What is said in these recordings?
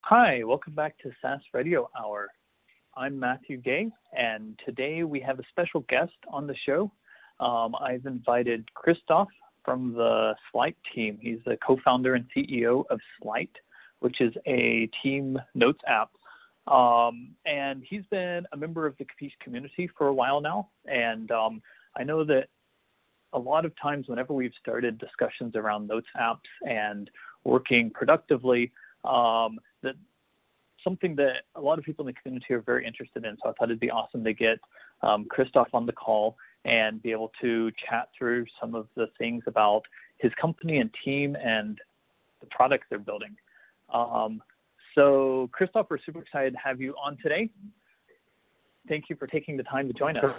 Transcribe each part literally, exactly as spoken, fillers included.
Hi, welcome back to SaaS Radio Hour. I'm Matthew Gay, and today we have a special guest on the show. Um, I've invited Christoph from the Slight team. He's the co-founder and C E O of Slight, which is a team notes app. Um, and he's been a member of the Capiche community for a while now. And um, I know that a lot of times whenever we've started discussions around notes apps and working productively, um, that something that a lot of people in the community are very interested in. So I thought it'd be awesome to get um, Christoph on the call and be able to chat through some of the things about his company and team and the products they're building. Um, so Christoph, we're super excited to have you on today. Thank you for taking the time to join us.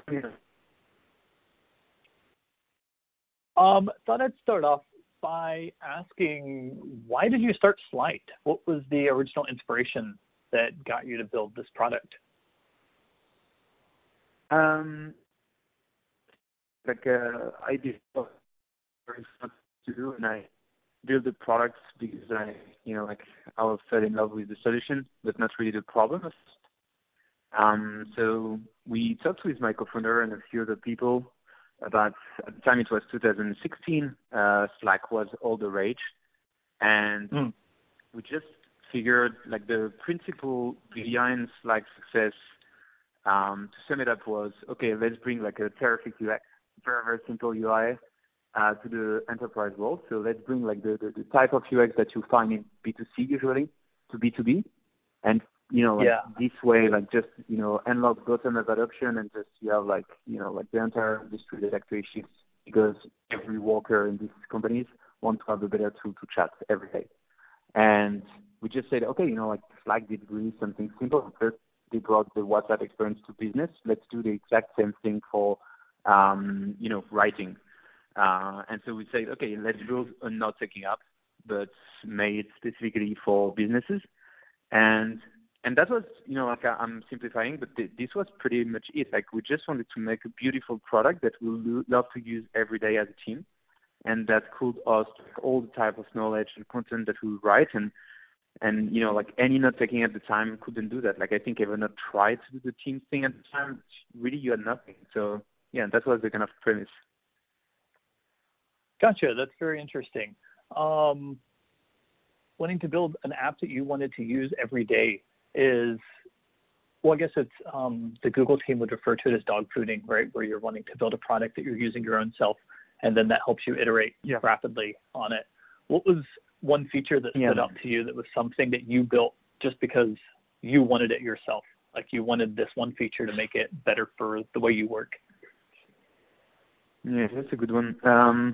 Um, thought I'd start off by asking, why did you start Slight? What was the original inspiration that got you to build this product? Um, like uh, I did very fun to do, and I built the product because I, you know, like I was fell in love with the solution, but not really the problem. Um, so we talked with my co-founder and a few other people about, at the time it was two thousand sixteen, uh, Slack was all the rage, and mm. we just figured like the principle behind Slack success, um, to sum it up, was, okay, let's bring like a terrific U X, very, very simple U I, uh, to the enterprise world. So let's bring like the, the, the type of U X that you find in B two C usually to B two B, and you know, like yeah. this way, like just, you know, unlock bottom-up adoption, and just you have like, you know, like the entire industry that actually shifts, because every worker in these companies want to have a better tool to chat every day. And we just said, okay, you know, like Slack did really something simple. First, they brought the WhatsApp experience to business. Let's do the exact same thing for, um, you know, writing. Uh, and so we said, okay, let's build a note-taking app, but made specifically for businesses. And And that was, you know, like I'm simplifying, but th- this was pretty much it. Like we just wanted to make a beautiful product that we'll lo- love to use every day as a team, and that could host all the type of knowledge and content that we write. And, and you know, like any note taking at the time couldn't do that. Like I think Evernote tried to do the team thing at the time. Really, you had nothing. So yeah, that was the kind of premise. Gotcha. That's very interesting. Um, wanting to build an app that you wanted to use every day is, well, I guess it's um, the Google team would refer to it as dog fooding, right? Where you're wanting to build a product that you're using your own self, and then that helps you iterate yeah. rapidly on it. What was one feature that stood yeah. out to you that was something that you built just because you wanted it yourself? Like you wanted this one feature to make it better for the way you work? Yeah, that's a good one. Um,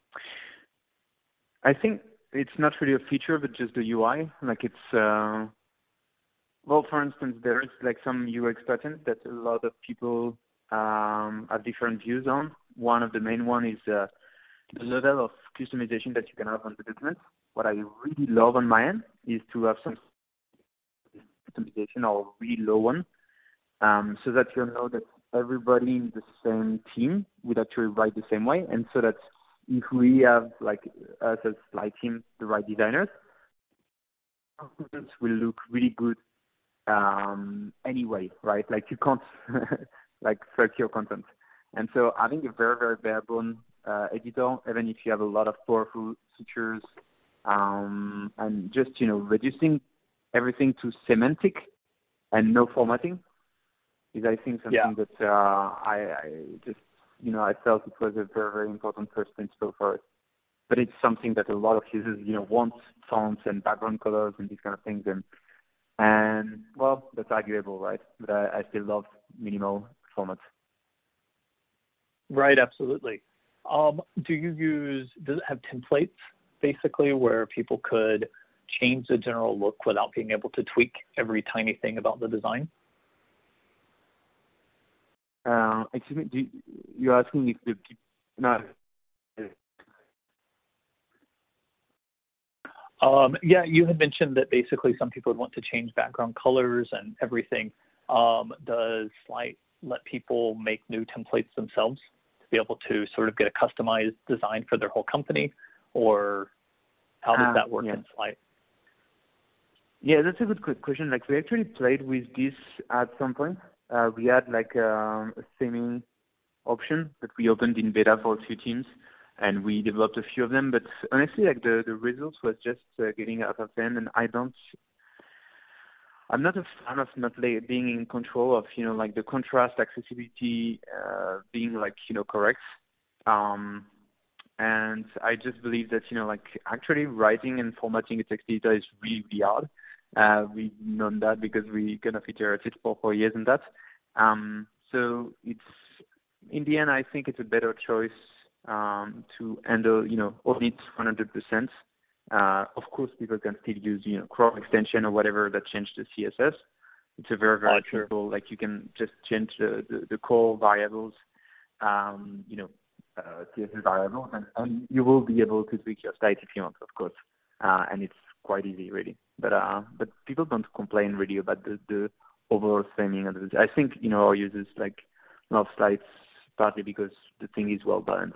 I think it's not really a feature, but just the U I. Like it's... Uh, Well, for instance, there's like some U X patterns that a lot of people um, have different views on. One of the main one is uh, the level of customization that you can have on the document. What I really love on my end is to have some customization or really low one, um, so that you know that everybody in the same team would actually write the same way, and so that if we have like us as Slight team, the right designers, documents will look really good. Um, anyway, right? Like you can't like fuck your content. And so having a very, very bare bone uh, editor, even if you have a lot of powerful features, um, and just, you know, reducing everything to semantic and no formatting is, I think, something yeah. that uh, I, I just, you know, I felt it was a very, very important first principle for us. But it's something that a lot of users, you know, want fonts and background colors and these kind of things. And And, well, that's arguable, right? But I, I still love minimal formats. Right, absolutely. Um, do you use, does it have templates, basically, where people could change the general look without being able to tweak every tiny thing about the design? Uh, excuse me, do you, you're asking if the people... No. Um, yeah, you had mentioned that basically some people would want to change background colors and everything. Um, does Slight let people make new templates themselves to be able to sort of get a customized design for their whole company, or how does uh, that work yeah. in Slight? Yeah, that's a good quick question. Like we actually played with this at some point. Uh, we had like um, a theming option that we opened in beta for a few teams, and we developed a few of them. But honestly, like the the results was just uh, getting out of hand, and I don't. I'm not a fan of not like, being in control of you know like the contrast, accessibility, uh, being like you know correct. Um, and I just believe that you know like actually writing and formatting a text editor is really really hard. Uh, we've known that because we kind of iterated for four years in that. Um, so it's in the end, I think it's a better choice um, to handle, you know, own it one hundred percent. Uh, of course, people can still use, you know, Chrome extension or whatever that change the C S S. It's a very, very Oh, sure. simple, like you can just change the, the, the core variables, um, you know, uh, C S S variables, and, and you will be able to tweak your site if you want, of course. Uh, and it's quite easy, really. But uh, but people don't complain really about the, the overall theming. I think, you know, our users like love slides partly because the thing is well balanced.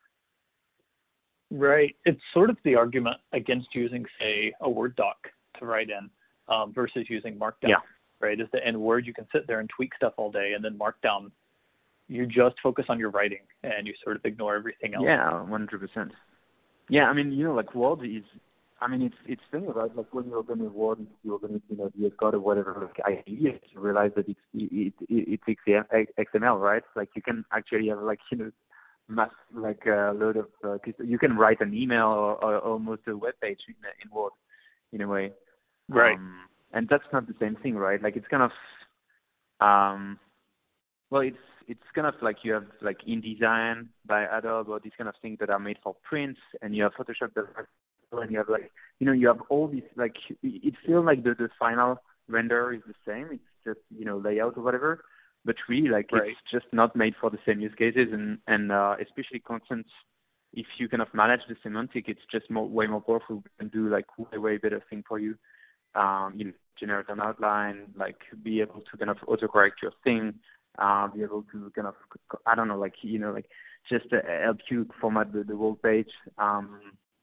Right. It's sort of the argument against using, say, a Word doc to write in um, versus using Markdown. Yeah. Right. Is that in Word you can sit there and tweak stuff all day, and then Markdown you just focus on your writing and you sort of ignore everything else. Yeah, one hundred percent. Yeah, I mean, you know, like Word is, I mean, it's it's thing about like when you open a Word, you open it, you know, the code or whatever, like I D, you realize that it's it it, it's X M L, right? Like you can actually have like you know, mass like a load of uh, you can write an email or, or almost a web page in, in Word, in a way. Right. Um, and that's not the same thing, right? Like it's kind of, um, well, it's it's kind of like you have like InDesign by Adobe or these kind of things that are made for prints, and you have Photoshop that and you have like you know you have all these like it feels like the the final render is the same. It's just you know layout or whatever, but really like right. it's just not made for the same use cases, and and uh, especially content. If you kind of manage the semantic, it's just more way more powerful and do like way way better thing for you. Um, you know, generate an outline, like be able to kind of autocorrect your thing. Uh, be able to kind of, I don't know, like, you know, like just uh, help you format the, the whole page, um,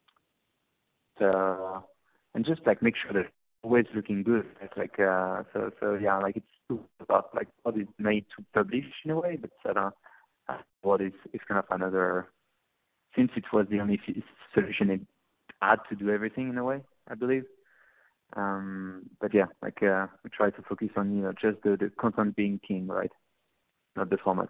to, and just like make sure that it's always looking good. It's like, uh, so, so yeah, like it's about like what is made to publish in a way, but uh, what is, is kind of another, since it was the only solution it had to do everything in a way, I believe. Um, but yeah, like uh, we try to focus on, you know, just the, the content being king, right? Not the format.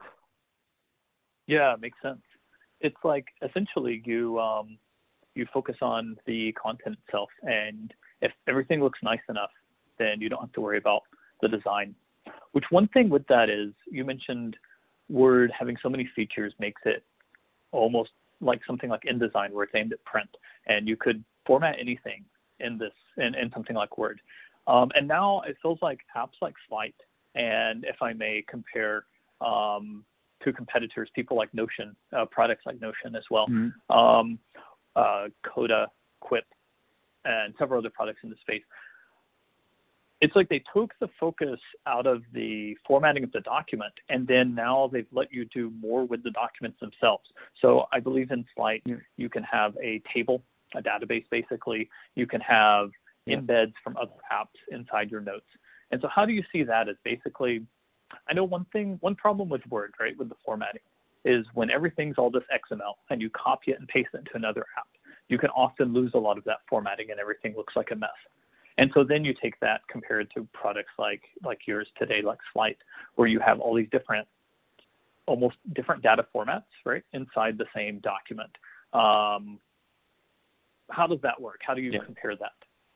Yeah, makes sense. It's like essentially you um, you focus on the content itself, and if everything looks nice enough, then you don't have to worry about the design. Which one thing with that is you mentioned Word having so many features makes it almost like something like InDesign where it's aimed at print, and you could format anything in this in, in something like Word. Um, and now it feels like apps like Slite, and if I may compare um, to competitors, people like Notion, uh, products like Notion as well, mm-hmm. um, uh, Coda, Quip, and several other products in the space. It's like they took the focus out of the formatting of the document, and then now they've let you do more with the documents themselves. So I believe in Slite, yeah. you can have a table, a database basically. You can have yeah. embeds from other apps inside your notes. And so how do you see that as basically, I know one thing, one problem with Word, right, with the formatting is when everything's all this X M L and you copy it and paste it into another app, you can often lose a lot of that formatting and everything looks like a mess. And so then you take that compared to products like like yours today, like Slite, where you have all these different, almost different data formats, right, inside the same document. Um, how does that work? How do you yeah. compare that?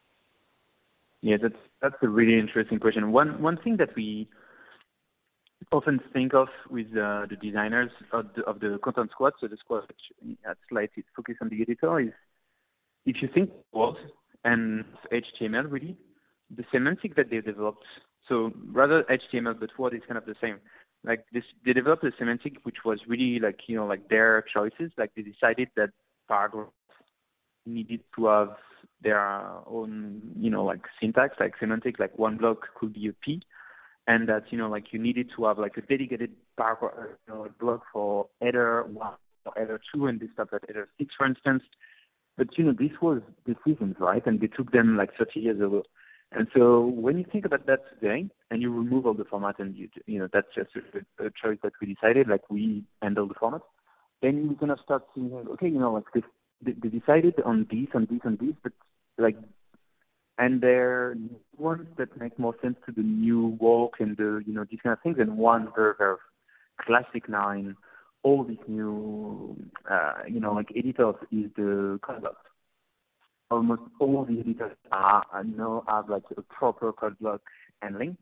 Yeah, that's that's a really interesting question. One one thing that we often think of with uh, the designers of the, of the content squad, so the squad at Slite is focused on the editor, is if you think Word and H T M L really, the semantic that they developed, so rather H T M L, but Word is kind of the same. Like this, they developed a semantic which was really like, you know, like their choices. Like they decided that paragraphs needed to have their own, you know, like syntax, like semantic, like one block could be a P. And that, you know, like you needed to have like a dedicated paragraph, you know, block for header one or header two, and this stuff at header six, for instance. But, you know, this was decisions, right? And they took them like thirty years ago. And so when you think about that today, and you remove all the format, and you you know that's just a, a choice that we decided, like we handle the format, then you're gonna start seeing, okay, you know, like this, they, they decided on these and these and these, but like, and there are ones that make more sense to the new work and the you know these kind of things, and one very very classic nine, all these new uh, you know like editors is the code block. Almost all the editors are uh, now have like a proper code block handling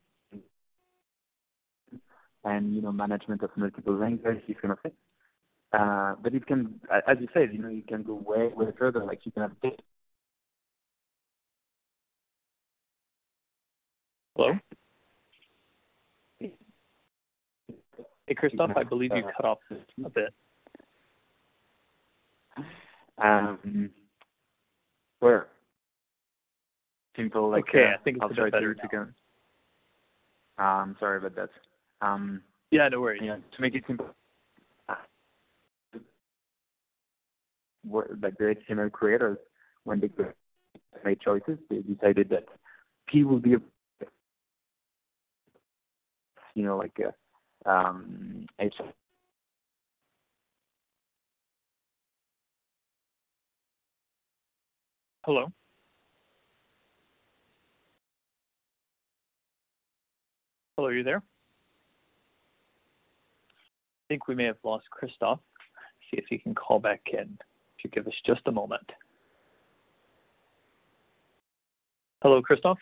and you know management of multiple languages, this kind of thing. Uh, but it can, as you said, you know, you can go way way further. Like you can have data. Hello? Hey, Christophe, I believe you cut off a bit. Um, where? Simple, like, okay, uh, I think it's I'll a try bit better to, now. to go. Um, sorry about that. Um, yeah, no worries. Yeah, to make it simple, uh, what, like the H T M L creators, when they made choices, they decided that P will be, a, you know, like a, um, H. Hello? Hello, are you there? I think we may have lost Christophe. See if he can call back in. If you give us just a moment. Hello, Christophe?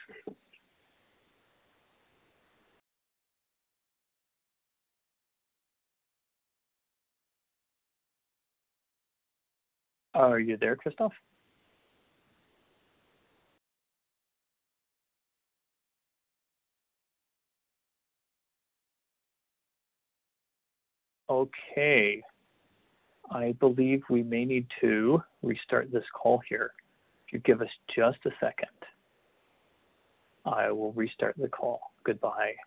Are you there, Christophe? Okay. I believe we may need to restart this call here. If you give us just a second, I will restart the call. Goodbye.